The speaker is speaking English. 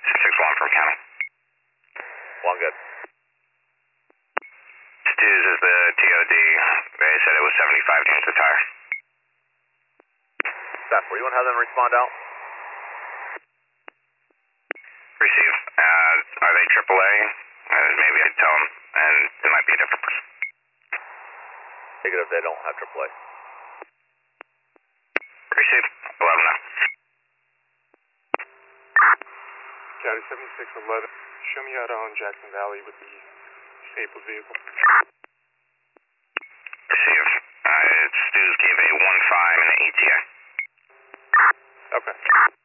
661 from county. One good. Stews is the TOD. They said it was 75 units of tire. Staff, were you want to have them respond out? Receive. Are they AAA? Maybe I'd tell them, and it might be a different person. Negative, they don't have AAA. Receive. 11 now. County 7611, show me out on Jackson Valley with the disabled vehicle. Receive. Stews gave a 1-5 and an ATA. Okay.